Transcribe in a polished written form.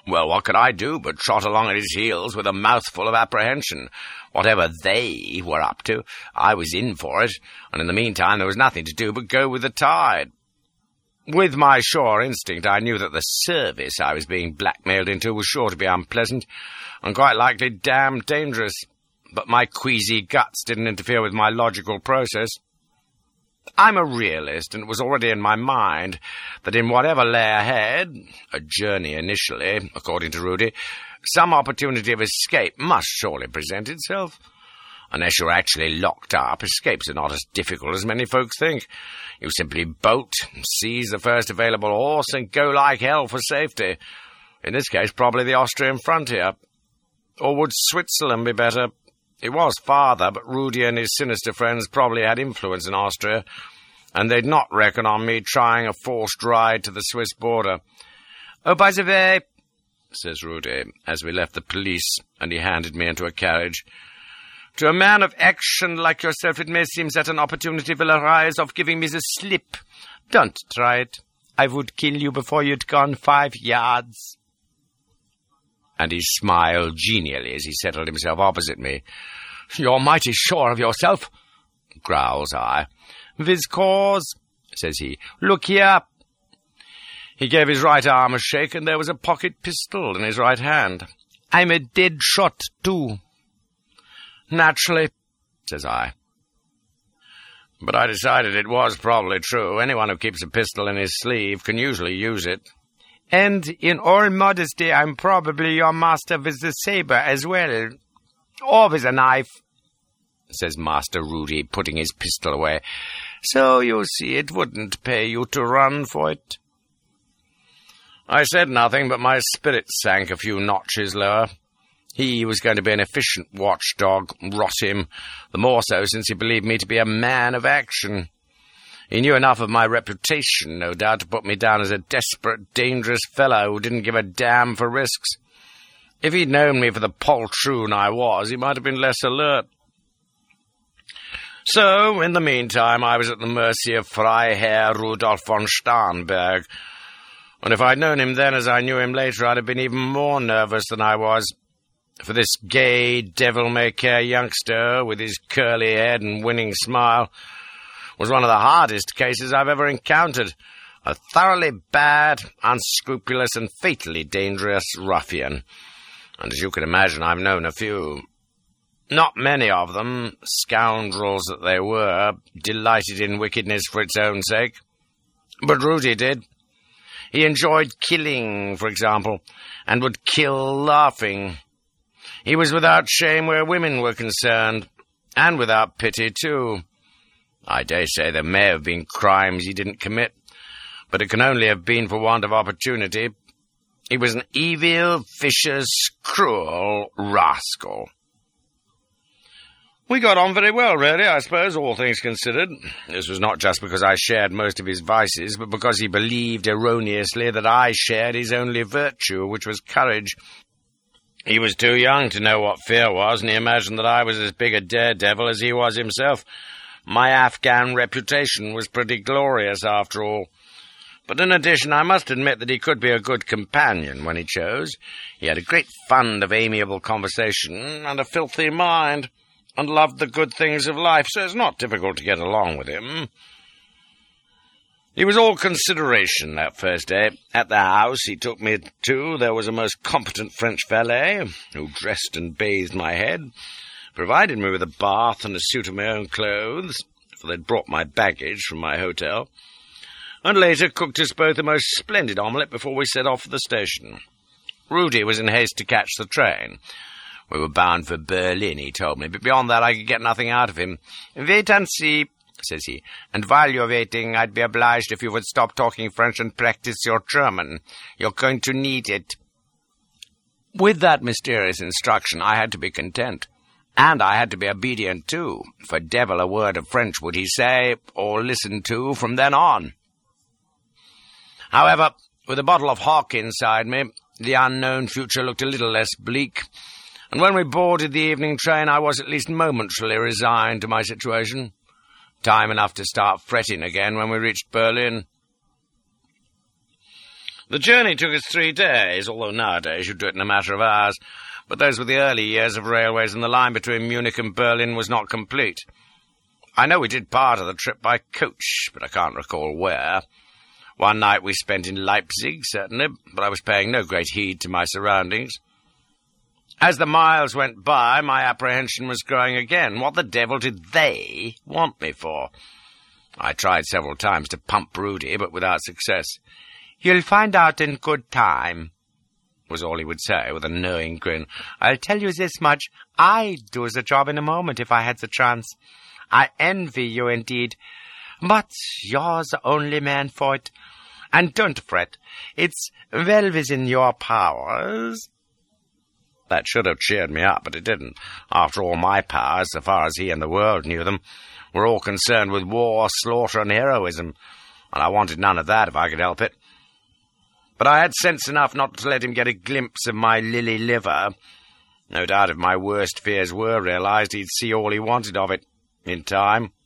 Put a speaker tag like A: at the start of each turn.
A: Well, what could I do but trot along at his heels with a mouthful of apprehension? Whatever they were up to, I was in for it, and in the meantime there was nothing to do but go with the tide. With my sure instinct, I knew that the service I was being blackmailed into was sure to be unpleasant, and quite likely damned dangerous, but my queasy guts didn't interfere with my logical process. I'm a realist, and it was already in my mind that in whatever lay ahead, a journey initially, according to Rudy, some opportunity of escape must surely present itself. Unless you're actually locked up, escapes are not as difficult as many folks think. You simply bolt, seize the first available horse, and go like hell for safety. In this case, probably the Austrian frontier. Or would Switzerland be better? It was farther, but Rudy and his sinister friends probably had influence in Austria, and they'd not reckon on me trying a forced ride to the Swiss border. "Oh, by the way," says Rudy, as we left the police, and he handed me into a carriage, "to a man of action like yourself it may seem that an opportunity will arise of giving me the slip. Don't try it. I would kill you before you'd gone 5 yards. And he smiled genially as he settled himself opposite me. "You're mighty sure of yourself," growls I. "With cause," says he. "Look here." He gave his right arm a shake, and there was a pocket pistol in his right hand. "I'm a dead shot, too." "Naturally," says I. But I decided it was probably true. Anyone who keeps a pistol in his sleeve can usually use it. "And in all modesty, I'm probably your master with the sabre as well. Or with a knife," says Master Rudy, putting his pistol away. "So, you see, it wouldn't pay you to run for it." I said nothing, but my spirits sank a few notches lower. He was going to be an efficient watchdog, rot him, the more so since he believed me to be a man of action. He knew enough of my reputation, no doubt, to put me down as a desperate, dangerous fellow who didn't give a damn for risks. If he'd known me for the poltroon I was, he might have been less alert. So, in the meantime, I was at the mercy of Freiherr Rudolf von Starnberg, and if I'd known him then as I knew him later, I'd have been even more nervous than I was. For this gay, devil-may-care youngster, with his curly head and winning smile, was one of the hardest cases I've ever encountered. A thoroughly bad, unscrupulous, and fatally dangerous ruffian. And as you can imagine, I've known a few. Not many of them, scoundrels that they were, delighted in wickedness for its own sake. But Rudy did. He enjoyed killing, for example, and would kill laughing. He was without shame where women were concerned, and without pity, too. I dare say there may have been crimes he didn't commit, but it can only have been for want of opportunity. He was an evil, vicious, cruel rascal. We got on very well, really, I suppose, all things considered. This was not just because I shared most of his vices, but because he believed erroneously that I shared his only virtue, which was courage. He was too young to know what fear was, and he imagined that I was as big a daredevil as he was himself. My Afghan reputation was pretty glorious, after all. But in addition, I must admit that he could be a good companion when he chose. He had a great fund of amiable conversation and a filthy mind, and loved the good things of life, so it's not difficult to get along with him. He was all consideration that first day. At the house he took me to, there was a most competent French valet, who dressed and bathed my head, provided me with a bath and a suit of my own clothes, for they'd brought my baggage from my hotel, and later cooked us both a most splendid omelette before we set off for the station. Rudy was in haste to catch the train. We were bound for Berlin, he told me, but beyond that I could get nothing out of him. "Wait and see," says he, "and while you're waiting, I'd be obliged if you would stop talking French and practice your German. You're going to need it." With that mysterious instruction, I had to be content. And I had to be obedient, too, for devil a word of French would he say, or listen to, from then on. However, with a bottle of hock inside me, the unknown future looked a little less bleak, and when we boarded the evening train, I was at least momentarily resigned to my situation. Time enough to start fretting again when we reached Berlin. The journey took us 3 days, although nowadays you'd do it in a matter of hours, but those were the early years of railways, and the line between Munich and Berlin was not complete. I know we did part of the trip by coach, but I can't recall where. One night we spent in Leipzig, certainly, but I was paying no great heed to my surroundings. As the miles went by, my apprehension was growing again. What the devil did they want me for? I tried several times to pump Rudy, but without success. "You'll find out in good time," was all he would say, with a knowing grin. "I'll tell you this much. I'd do the job in a moment if I had the chance. I envy you indeed, but you're the only man for it. And don't fret, it's well within your powers." That should have cheered me up, but it didn't. After all, my powers, so far as he and the world knew them, were all concerned with war, slaughter, and heroism, and I wanted none of that if I could help it. But I had sense enough not to let him get a glimpse of my lily liver. No doubt if my worst fears were realized, he'd see all he wanted of it, in time.